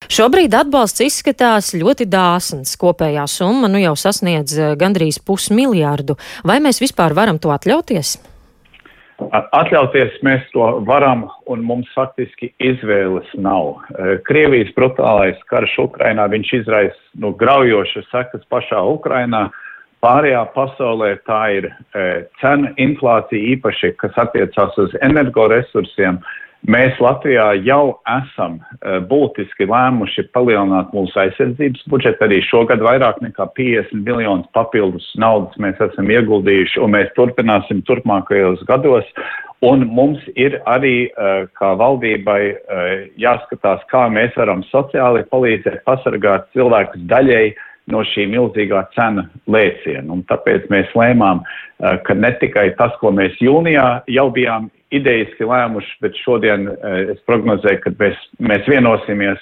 Šobrīd atbalsts izskatās ļoti dāsns. Kopējā summa jau sasniedz gandrīz 500 miljardu. Vai mēs vispār varam to atļauties? Atļauties mēs to varam, un mums faktiski izvēles nav. Krievijas brutālais karš Ukrainā, viņš izraisa graujošas sekas pašā Ukrainā. Pārējā pasaulē tā ir cenu inflācija īpaši, kas attiecās uz energoresursiem. Mēs Latvijā jau esam būtiski lēmuši palielināt mūsu aizsardzības budžetu. Arī šogad vairāk nekā 50 miljonus papildus naudas mēs esam ieguldījuši, un mēs turpināsim turpmākajos gados. Un mums ir arī, kā valdībai, jāskatās, kā mēs varam sociāli palīdzēt, pasargāt cilvēkus daļēji no šī milzīgā cena lēciena. Un tāpēc mēs lēmām, ka ne tikai tas, ko mēs jūnijā jau bijām idejiski lēmuši, bet šodien es prognozēju, ka mēs vienosimies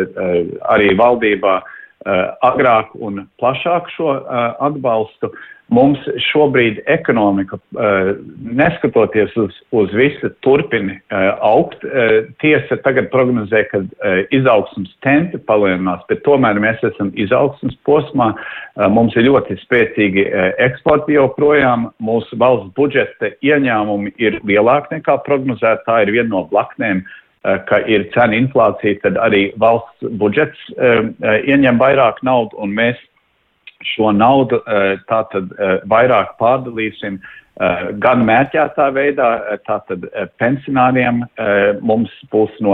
arī valdībā agrāk un plašāk šo atbalstu. Mums šobrīd ekonomika, neskatoties uz visu, turpina augt. Tiesa tagad prognozē, ka izaugsmes tempi palielinās, bet tomēr mēs esam izaugsmes posmā. Mums ir ļoti spēcīgi eksporti joprojām. Mūsu valsts budžeta ieņēmumi ir lielāki nekā prognozēta. Tā ir viena no blaknēm, ka ir cena inflācija, tad arī valsts budžets ieņem vairāk naudu, un mēs šo naudu tātad vairāk pārdalīsim gan mērķētā veidā, tātad pensionāriem mums būs no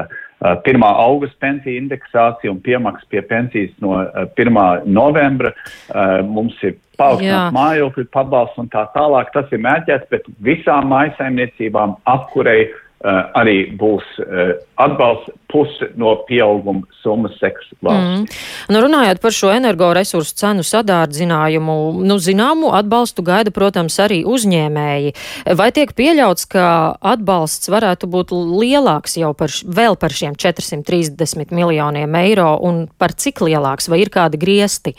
1. augusta pensija indeksācija un piemaks pie pensijas no 1. novembra. Mums ir paaugstināt mājokļu pabalsts un tā tālāk. Tas ir mērķēts, bet visām mājsaimniecībām apkurei arī būs atbalsts, puse no pieauguma summas seks valsts. Runājot par šo energoresursu cenu sadārdzinājumu, zināmu atbalstu gaida, protams, arī uzņēmēji. Vai tiek pieļauts, ka atbalsts varētu būt lielāks jau vēl par šiem 430 miljoniem eiro, un par cik lielāks, vai ir kādi griesti?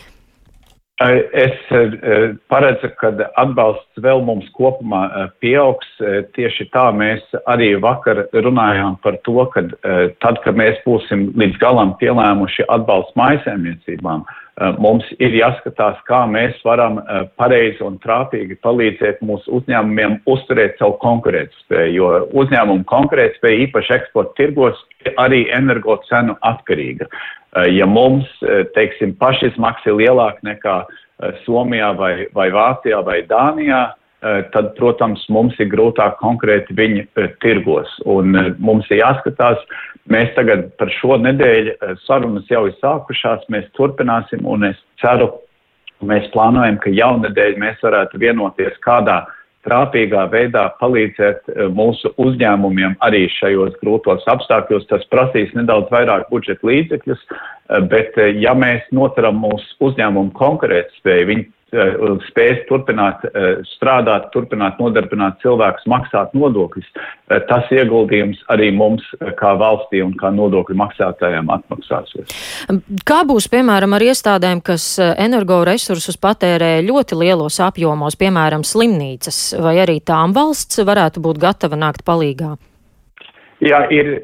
Es paredzu, ka atbalsts vēl mums kopumā pieaugs. Tieši tā mēs arī vakar runājām par to, ka tad, kad mēs būsim līdz galam pielēmuši atbalstu mājsaimniecībām, mums ir jāskatās, kā mēs varam pareizi un trāpīgi palīdzēt mūsu uzņēmumiem uzturēt savu konkurētspēju, jo uzņēmumu konkurētspēja īpaši eksporta tirgos ir arī energo cenu atkarīga. Ja mums, teiksim, pašizmaksa ir lielāka nekā Somijā vai Vācijā vai Dānijā, tad, protams, mums ir grūtāk konkrēti viņi tirgos. Un mums ir jāskatās, mēs tagad par šo nedēļu sarunas jau ir sākušās, mēs turpināsim, un es ceru, mēs plānojam, ka jaunedēļ mēs varētu vienoties kādā trāpīgā veidā palīdzēt mūsu uzņēmumiem arī šajos grūtos apstākļos. Tas prasīs nedaudz vairāk budžeta līdzekļus, bet ja mēs noturam mūsu uzņēmumu konkurētspēju, viņi spēs turpināt strādāt, turpināt nodarbināt cilvēkus, maksāt nodokļus, tas ieguldījums arī mums kā valstī un kā nodokļu maksātājiem atmaksāsies. Kā būs, piemēram, ar iestādēm, kas energoresursus patērē ļoti lielos apjomos, piemēram, slimnīcas, vai arī tām valsts varētu būt gatava nākt palīgā? Jā,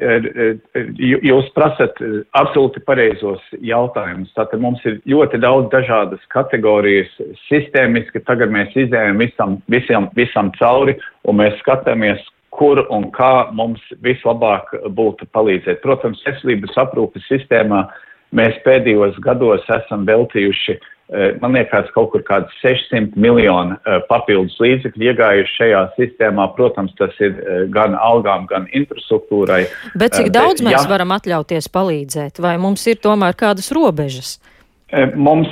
jūs prasat absolūti pareizos jautājumus. Tātad mums ir ļoti daudz dažādas kategorijas sistēmiski. Tagad mēs izējam visam cauri, un mēs skatāmies, kur un kā mums vislabāk būtu palīdzēt. Protams, veselības aprūpes sistēmā mēs pēdējos gados esam veltījuši, man liekas, kaut kur kāds 600 miljonu papildus līdzekļu iegājuši šajā sistēmā. Protams, tas ir gan algām, gan infrastruktūrai. Bet cik daudz mēs varam atļauties palīdzēt? Vai mums ir tomēr kādas robežas? Mums,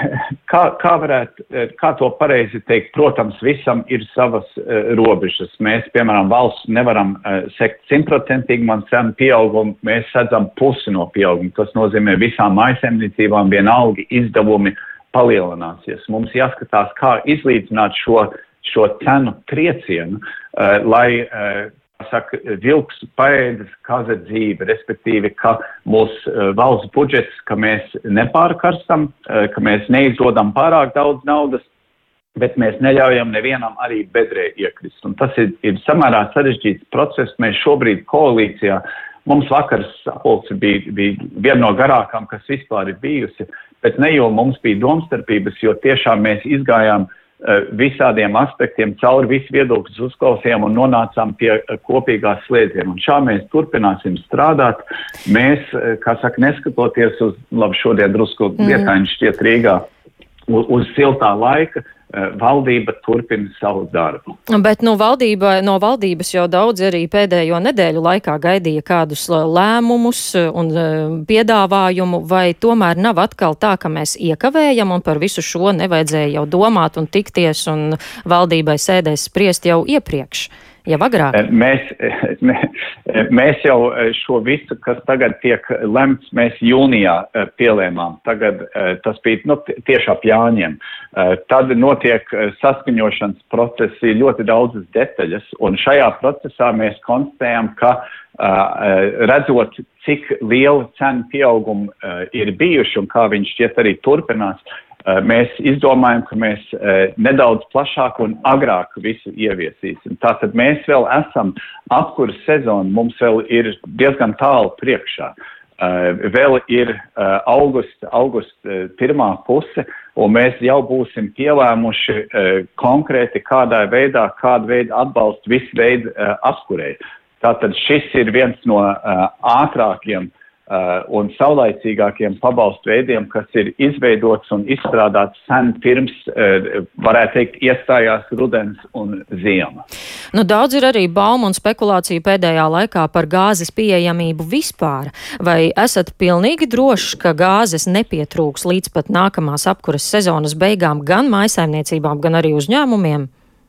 kā to pareizi teikt, protams, visam ir savas robežas. Mēs, piemēram, valsts nevaram sekt 100% man cenu pieaugumu, mēs sedzam pusi no pieauguma. Tas nozīmē visām mājsaimniecībām vienalga izdevumi palielināsies. Mums jāskatās, kā izlīdzināt šo cenu triecienu, lai vilks paēdas kaza dzīve, respektīvi, ka mūsu valsts budžets, ka mēs nepārkarstam, ka mēs neizdodam pārāk daudz naudas, bet mēs neļaujam nevienam arī bedrē iekrist. Un tas ir samērā sarežģīts process. Mēs šobrīd koalīcijā Mums vakars sapulce bija viena no garākām, kas vispār ir bijusi, bet ne jau mums bija domstarpības, jo tiešām mēs izgājām visādiem aspektiem, cauri visu viedokļus uzklausījām un nonācām pie kopīgās slēdziena. Un šā mēs turpināsim strādāt. Mēs, kā saka, neskatoties uz, labi, šodien drusku vietaiņš šķiet Rīgā, uz siltā laika, valdība turpina savu darbu. Bet no valdības jau daudz arī pēdējo nedēļu laikā gaidīja kādus lēmumus un piedāvājumu, vai tomēr nav atkal tā, ka mēs iekavējam un par visu šo nevajadzēja jau domāt un tikties un valdībai sēdēs spriest jau iepriekš? Jau agrāk? Mēs jau šo visu, kas tagad tiek lemts, mēs jūnijā pielēmām. Tagad tas bija tieši ap Jāņiem. Tad notiek saskaņošanas procesi, ļoti daudzas detaļas, un šajā procesā mēs konstatējam, ka redzot, cik liela cenu pieauguma ir bijuši un kā viņš šķiet arī turpinās, mēs izdomājam, ka mēs nedaudz plašāk un agrāk visu ieviesīsim. Tātad mēs vēl esam apkuras sezonu, mums vēl ir diezgan tālu priekšā. Vēl ir augusta pirmā puse, un mēs jau būsim pielēmuši konkrēti kādu veidu atbalstu visu veidu apkurei. Tātad šis ir viens no ātrākiem un saulaicīgākiem pabalstu veidiem, kas ir izveidots un izstrādāts sen pirms, varētu teikt, iestājās rudens un ziema. Daudz ir arī baumu un spekulāciju pēdējā laikā par gāzes pieejamību vispār. Vai esat pilnīgi droši, ka gāzes nepietrūks līdz pat nākamās apkuras sezonas beigām gan mājsaimniecībām, gan arī uzņēmumiem?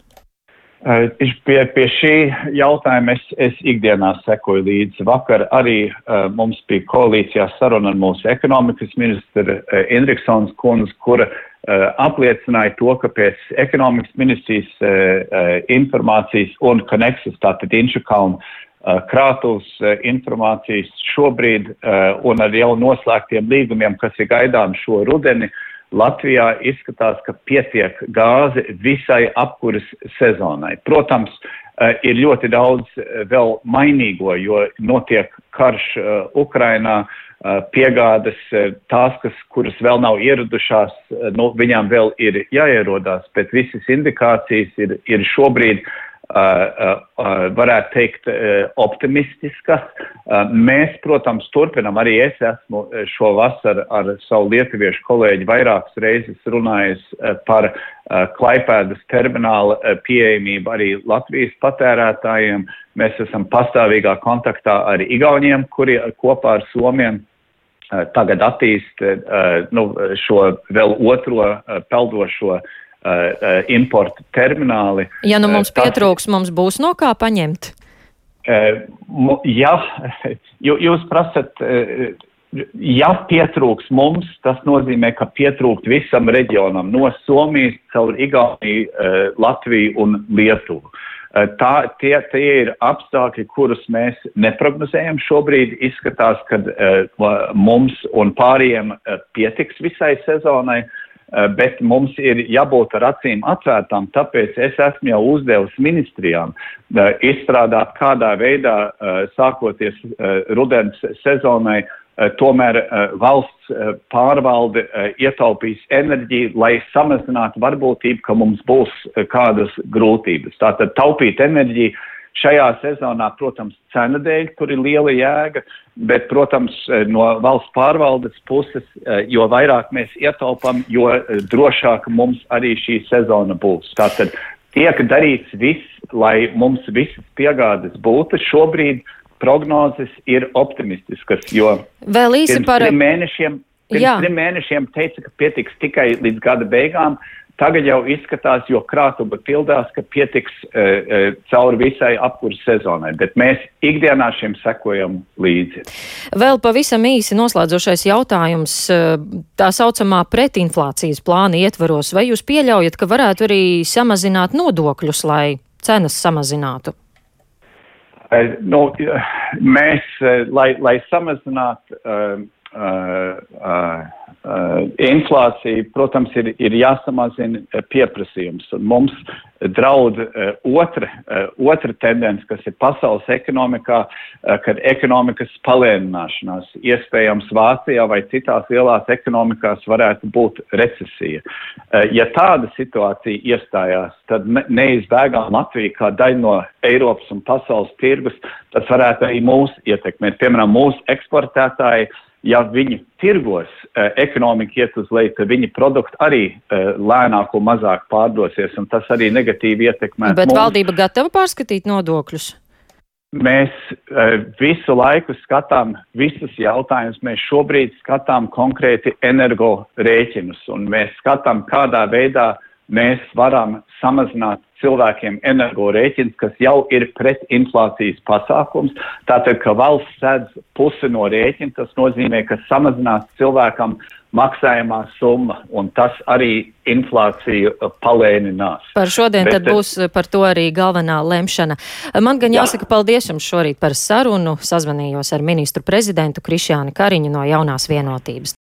Pie šī jautājuma es ikdienā sekoju līdzi. Vakar arī mums bija koalīcijā saruna ar mūsu ekonomikas ministru Indriksons kundzi, kura apliecināja to, ka pēc ekonomikas ministrijas informācijas un Konexas, tātad Inčukalna krātuvs informācijas šobrīd un ar jau noslēgtiem līgumiem, kas ir gaidām šo rudeni, Latvijā izskatās, ka pietiek gāzi visai apkuras sezonai. Protams, ir ļoti daudz vēl mainīgo, jo notiek karš Ukrainā, piegādes tās, kuras vēl nav ieradušās, viņām vēl ir jāierodās, bet visas indikācijas ir šobrīd varētu teikt optimistiskas. Mēs, protams, turpinam, arī es esmu šo vasaru ar savu lietuviešu kolēģi vairākas reizes runājis par Klaipēdas termināla pieejamību arī Latvijas patērētājiem. Mēs esam pastāvīgā kontaktā ar Igauniem, kuri kopā ar Somiem tagad attīst šo vēl otro peldošo importu termināli. Ja mums pietrūks, mums būs no kā paņemt? Ja jūs prasat, ja pietrūks mums, tas nozīmē, ka pietrūkt visam reģionam, no Somijas caur Igauniju, Latviju un Lietuvu. Tie ir apstākļi, kurus mēs neprognozējam šobrīd. Izskatās, ka mums un pārējiem pietiks visai sezonai, bet mums ir jābūt ar acīm atvērtām, tāpēc es esmu jau uzdevusi ministrijām izstrādāt kādā veidā, sākoties rudens sezonai, tomēr valsts pārvalde ietaupīs enerģiju, lai samazinātu varbūtību, ka mums būs kādas grūtības. Tātad taupīt enerģiju šajā sezonā, protams, cena dēļ, tur ir liela jēga, bet, protams, no valsts pārvaldes puses, jo vairāk mēs ietaupam, jo drošāk mums arī šī sezona būs. Tātad tiek darīts viss, lai mums visas piegādes būtu. Šobrīd prognozes ir optimistiskas, jo vēl īsi pirms 3 mēnešiem teica, ka pietiks tikai līdz gada beigām. Tagad jau izskatās, jo krātuva pildās, ka pietiks cauri visai apkuras sezonai, bet mēs ikdienā šim sekojam līdzi. Vēl pavisam īsi noslēdzošais jautājums. Tā saucamā pretinflācijas plāna ietvaros, vai jūs pieļaujat, ka varētu arī samazināt nodokļus, lai cenas samazinātu? Mēs, lai samazinātu inflācija, protams, ir jāsamazina pieprasījums. Un mums draud otra tendence, kas ir pasaules ekonomikā, kad ekonomikas palēnināšanās. Iespējams Vācijā vai citās lielās ekonomikās varētu būt recesija. Ja tāda situācija iestājās, tad neizbēgām Latvija kā daļa no Eiropas un pasaules tirgus, tas varētu arī mūs ietekmēt. Piemēram, mūsu eksportētāji, ja viņi tirgos, ekonomika iet uz leju, tad viņi produkti arī lēnāk un mazāk pārdosies, un tas arī negatīvi ietekmē. Bet valdība gatava pārskatīt nodokļus? Mēs visu laiku skatām visus jautājumus. Mēs šobrīd skatām konkrēti energo rēķinus, un mēs skatām, kādā veidā mēs varam samazināt cilvēkiem energo rēķins, kas jau ir pret inflācijas pasākums. Tātad, ka valsts sēdz pusi no rēķina, tas nozīmē, ka samazinās cilvēkam maksājumā summa, un tas arī inflāciju palēninās. Par šodien tad būs par to arī galvenā lemšana. Man gan jāsaka paldies jums šorīt par sarunu. Sazvanījos ar ministru prezidentu Krišjāni Kariņu no Jaunās Vienotības.